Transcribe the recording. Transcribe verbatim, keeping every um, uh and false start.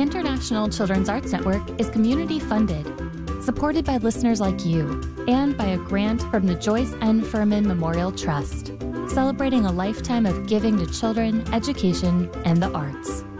International Children's Arts Network is community funded, supported by listeners like you, and by a grant from the Joyce N. Furman Memorial Trust, celebrating a lifetime of giving to children, education, and the arts.